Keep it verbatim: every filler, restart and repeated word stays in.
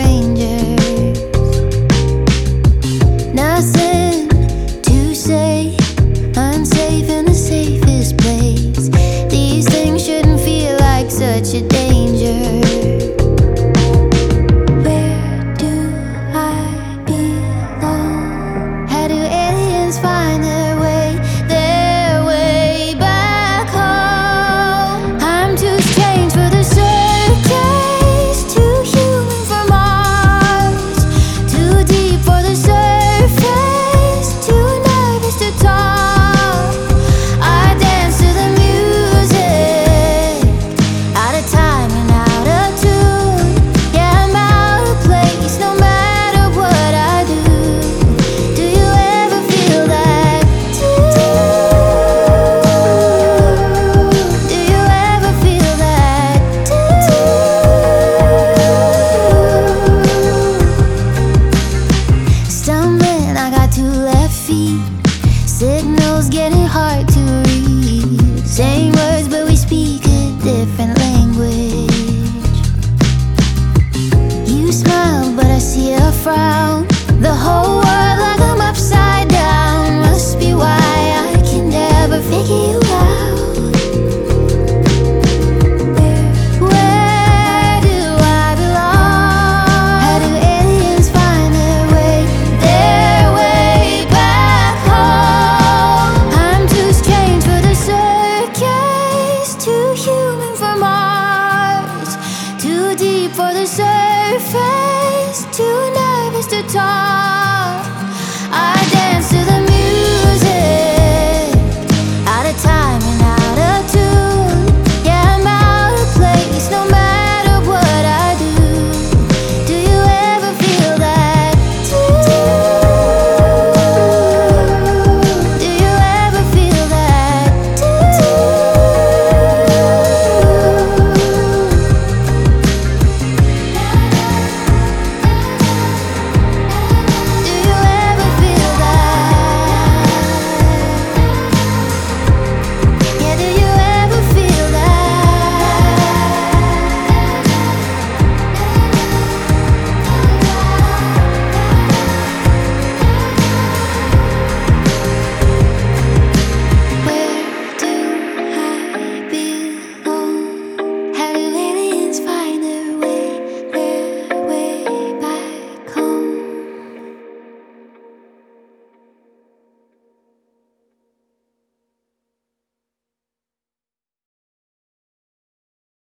strangers. Nothing to say, I'm safe in the safest place. These things shouldn't feel like such a danger. Where do I belong? How do aliens find their way, their way back home? I'm too strange for the circus, too human for Mars, too deep for the surface, too nervous to talk. I dance to the music, out of time and out of tune. Yeah, I'm out of place no matter what I do. Do you ever feel that too? Do you ever feel that too? Stumbling, I got two left feet. Signals getting hard to read. Same words, but we speak a different language. You smile, but I see a frown. The whole world like I'm upside down. Must be why I can never figure you out. Where do I belong? How do aliens find their way, their way back home? I'm too strange for the circus, too human for Mars, too deep for the surface, too nervous to talk.